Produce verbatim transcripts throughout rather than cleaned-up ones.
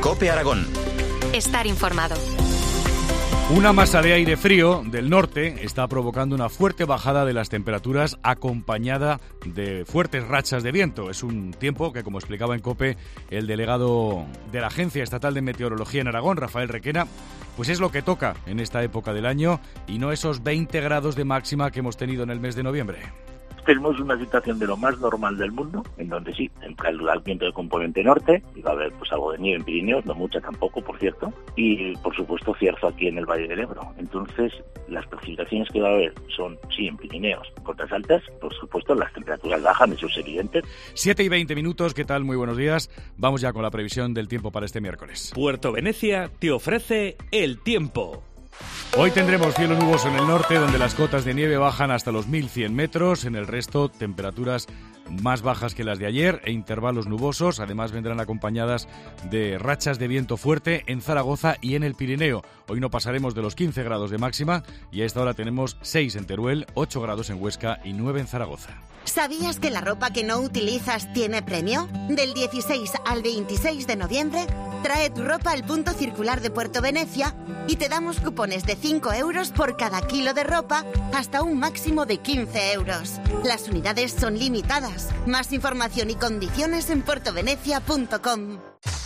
COPE Aragón. Estar informado. Una masa de aire frío del norte está provocando una fuerte bajada de las temperaturas acompañada de fuertes rachas de viento. Es un tiempo que, como explicaba en COPE el delegado de la Agencia Estatal de Meteorología en Aragón, Rafael Requena, pues es lo que toca en esta época del año y no esos veinte grados de máxima que hemos tenido en el mes de noviembre. Tenemos una situación de lo más normal del mundo, en donde sí, el viento de componente norte, y va a haber pues algo de nieve en Pirineos, no mucha tampoco, por cierto, y por supuesto cierzo aquí en el Valle del Ebro. Entonces, las precipitaciones que va a haber son, sí, en Pirineos, cotas altas, por supuesto las temperaturas bajan, eso es evidente. siete y veinte minutos, ¿qué tal? Muy buenos días. Vamos ya con la previsión del tiempo para este miércoles. Puerto Venecia te ofrece el tiempo. Hoy tendremos cielo nuboso en el norte, donde las cotas de nieve bajan hasta los mil cien metros. En el resto, temperaturas más bajas que las de ayer e intervalos nubosos. Además, vendrán acompañadas de rachas de viento fuerte en Zaragoza y en el Pirineo. Hoy no pasaremos de los quince grados de máxima y a esta hora tenemos seis en Teruel, ocho grados en Huesca y nueve en Zaragoza. ¿Sabías que la ropa que no utilizas tiene premio? Del dieciséis al veintiséis de noviembre, trae tu ropa al punto circular de Puerto Venecia y te damos cupones de cinco euros por cada kilo de ropa hasta un máximo de quince euros. Las unidades son limitadas. Más información y condiciones en puertovenecia punto com.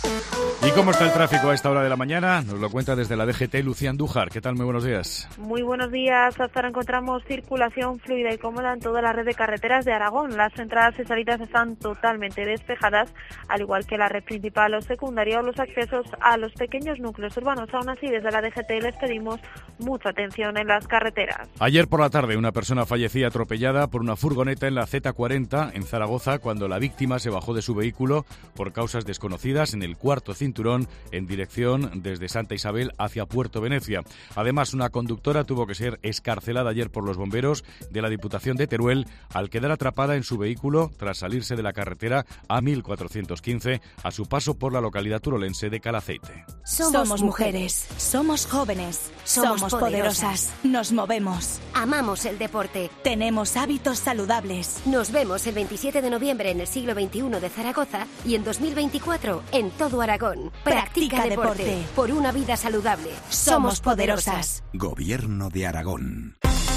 ¿Y cómo está el tráfico a esta hora de la mañana? Nos lo cuenta desde la D G T Lucía Andújar. ¿Qué tal? Muy buenos días. Muy buenos días. Hasta ahora encontramos circulación fluida y cómoda en toda la red de carreteras de Aragón. Las entradas y salidas están totalmente despejadas, al igual que la red principal o secundaria o los accesos a los pequeños núcleos urbanos. Aún así, desde la D G T les pedimos mucha atención en las carreteras. Ayer por la tarde, una persona fallecía atropellada por una furgoneta en la Z cuarenta en Zaragoza cuando la víctima se bajó de su vehículo por causas desconocidas en el cuarto cinturón en dirección desde Santa Isabel hacia Puerto Venecia. Además, una conductora tuvo que ser excarcelada ayer por los bomberos de la Diputación de Teruel al quedar atrapada en su vehículo tras salirse de la carretera A mil cuatrocientos quince a su paso por la localidad turolense de Calaceite. Somos mujeres, somos jóvenes, somos, somos poderosas, nos movemos, amamos el deporte, tenemos hábitos saludables. Nos vemos el veintisiete de noviembre en el siglo veintiuno de Zaragoza y en dos mil veinticuatro en todo Aragón. Practica, Practica deporte. deporte por una vida saludable. Somos poderosas. Gobierno de Aragón.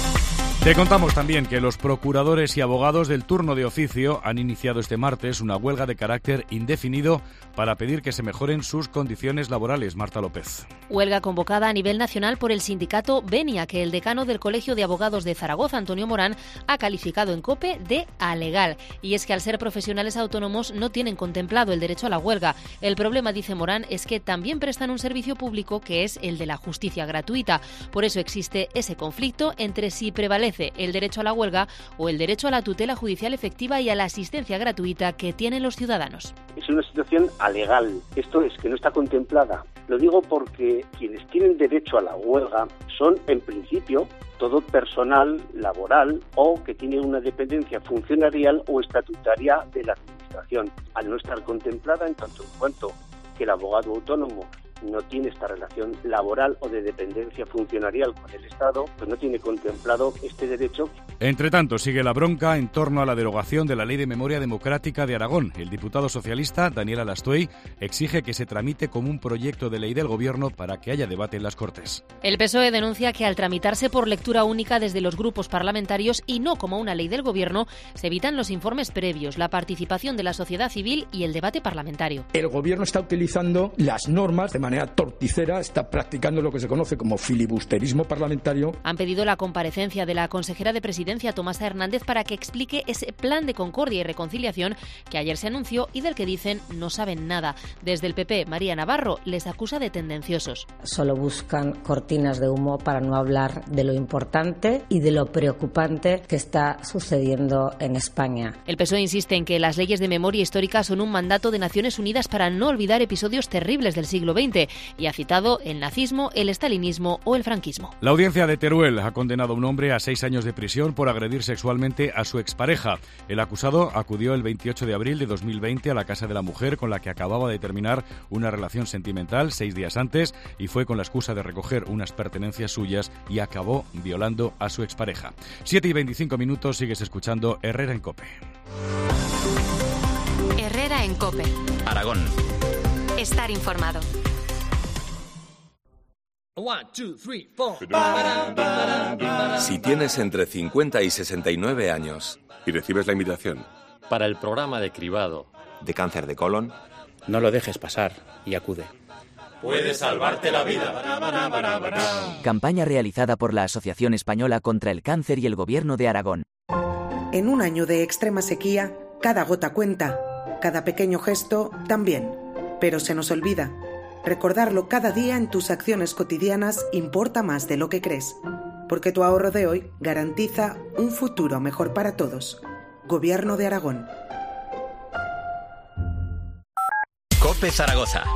Te contamos también que los procuradores y abogados del turno de oficio han iniciado este martes una huelga de carácter indefinido para pedir que se mejoren sus condiciones laborales. Marta López. Huelga convocada a nivel nacional por el sindicato Benia, que el decano del Colegio de Abogados de Zaragoza, Antonio Morán, ha calificado en COPE de alegal. Y es que al ser profesionales autónomos no tienen contemplado el derecho a la huelga. El problema, dice Morán, es que también prestan un servicio público que es el de la justicia gratuita. Por eso existe ese conflicto entre si prevalece el derecho a la huelga o el derecho a la tutela judicial efectiva y a la asistencia gratuita que tienen los ciudadanos. Es una situación alegal, esto es que no está contemplada. Lo digo porque quienes tienen derecho a la huelga son, en principio, todo personal laboral o que tiene una dependencia funcionarial o estatutaria de la administración. Al no estar contemplada, en tanto en cuanto que el abogado autónomo no tiene esta relación laboral o de dependencia funcionarial con el Estado, pues no tiene contemplado este derecho. Entre tanto, sigue la bronca en torno a la derogación de la Ley de Memoria Democrática de Aragón. El diputado socialista, Daniel Alastuey, exige que se tramite como un proyecto de ley del Gobierno para que haya debate en las Cortes. El P S O E denuncia que al tramitarse por lectura única desde los grupos parlamentarios y no como una ley del Gobierno, se evitan los informes previos, la participación de la sociedad civil y el debate parlamentario. El Gobierno está utilizando las normas de manera torticera, está practicando lo que se conoce como filibusterismo parlamentario. Han pedido la comparecencia de la consejera de Presidencia, Tomasa Hernández, para que explique ese plan de concordia y reconciliación que ayer se anunció y del que dicen no saben nada. Desde el P P, María Navarro les acusa de tendenciosos. Solo buscan cortinas de humo para no hablar de lo importante y de lo preocupante que está sucediendo en España. El P S O E insiste en que las leyes de memoria histórica son un mandato de Naciones Unidas para no olvidar episodios terribles del siglo veinte y ha citado el nazismo, el estalinismo o el franquismo. La audiencia de Teruel ha condenado a un hombre a seis años de prisión por agredir sexualmente a su expareja. El acusado acudió el veintiocho de abril de dos mil veinte a la casa de la mujer con la que acababa de terminar una relación sentimental seis días antes y fue con la excusa de recoger unas pertenencias suyas y acabó violando a su expareja. siete y veinticinco minutos, sigues escuchando Herrera en COPE. Herrera en COPE. Aragón. Estar informado. Si tienes entre cincuenta y sesenta y nueve años y recibes la invitación para el programa de cribado de cáncer de colon, no lo dejes pasar y acude. Puede salvarte la vida. Campaña realizada por la Asociación Española contra el Cáncer y el Gobierno de Aragón. En un año de extrema sequía, cada gota cuenta, cada pequeño gesto también. Pero se nos olvida. Recordarlo cada día en tus acciones cotidianas importa más de lo que crees. Porque tu ahorro de hoy garantiza un futuro mejor para todos. Gobierno de Aragón. COPE Zaragoza.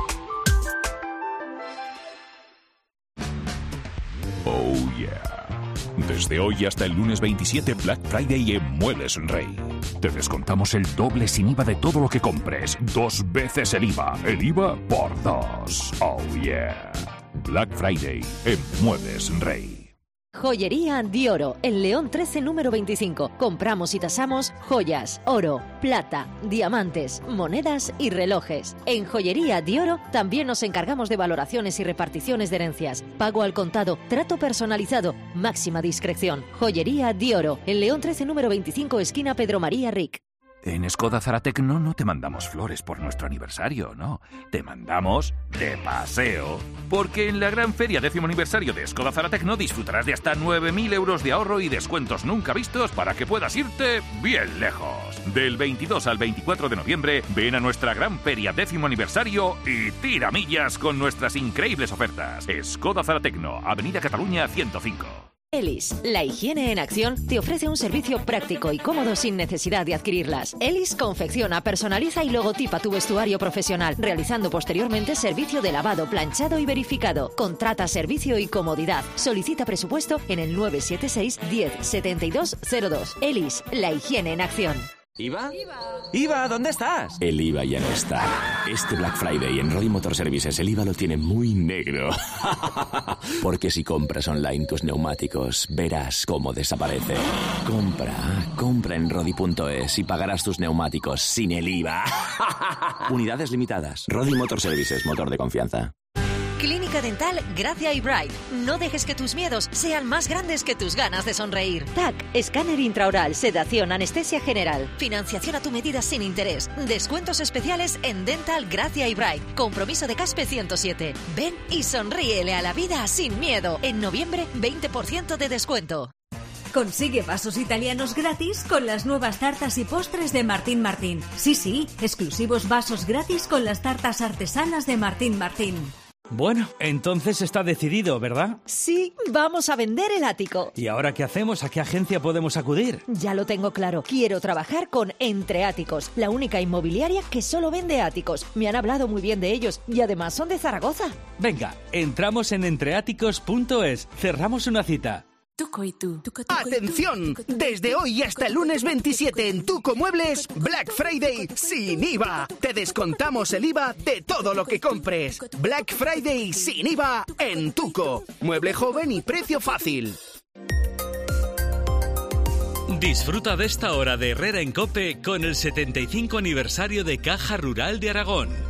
Oh yeah. Desde hoy hasta el lunes veintisiete, Black Friday en Muebles Rey. Te descontamos el doble sin I V A de todo lo que compres. Dos veces el I V A. El I V A por dos. Oh yeah. Black Friday en Muebles Rey. Joyería Dioro, en León trece número veinticinco. Compramos y tasamos joyas, oro, plata, diamantes, monedas y relojes. En Joyería Dioro también nos encargamos de valoraciones y reparticiones de herencias. Pago al contado, trato personalizado, máxima discreción. Joyería Dioro, en León trece número veinticinco, esquina Pedro María Ric. En Skoda Zaratecno no te mandamos flores por nuestro aniversario, no. Te mandamos de paseo. Porque en la gran feria décimo aniversario de Skoda Zaratecno disfrutarás de hasta nueve mil euros de ahorro y descuentos nunca vistos para que puedas irte bien lejos. Del veintidós al veinticuatro de noviembre, ven a nuestra gran feria décimo aniversario y tira millas con nuestras increíbles ofertas. Skoda Zaratecno, Avenida Cataluña ciento cinco. Elis, la higiene en acción, te ofrece un servicio práctico y cómodo sin necesidad de adquirirlas. Elis confecciona, personaliza y logotipa tu vestuario profesional, realizando posteriormente servicio de lavado, planchado y verificado. Contrata servicio y comodidad. Solicita presupuesto en el nueve siete seis, diez, setenta y dos cero dos. Elis, la higiene en acción. ¿Iva? ¿Iva, dónde estás? El I V A ya no está. Este Black Friday en Roddy Motor Services el I V A lo tiene muy negro. Porque si compras online tus neumáticos, verás cómo desaparece. Compra, compra en Roddy punto es y pagarás tus neumáticos sin el I V A. Unidades limitadas. Roddy Motor Services, motor de confianza. Clínica Dental Gracia y Bright. No dejes que tus miedos sean más grandes que tus ganas de sonreír. T A C, escáner intraoral, sedación, anestesia general. Financiación a tu medida sin interés. Descuentos especiales en Dental Gracia y Bright. Compromiso de Caspe ciento siete. Ven y sonríele a la vida sin miedo. En noviembre, veinte por ciento de descuento. Consigue vasos italianos gratis con las nuevas tartas y postres de Martín Martín. Sí, sí, exclusivos vasos gratis con las tartas artesanas de Martín Martín. Bueno, entonces está decidido, ¿verdad? Sí, vamos a vender el ático. ¿Y ahora qué hacemos? ¿A qué agencia podemos acudir? Ya lo tengo claro. Quiero trabajar con Entre Áticos, la única inmobiliaria que solo vende áticos. Me han hablado muy bien de ellos y además son de Zaragoza. Venga, entramos en entreáticos punto es. Cerramos una cita. Tuco y tú. ¡Atención! Desde hoy hasta el lunes veintisiete en Tuco Muebles, Black Friday sin I V A. Te descontamos el I V A de todo lo que compres. Black Friday sin I V A en Tuco. Mueble joven y precio fácil. Disfruta de esta hora de Herrera en COPE con el setenta y cinco aniversario de Caja Rural de Aragón.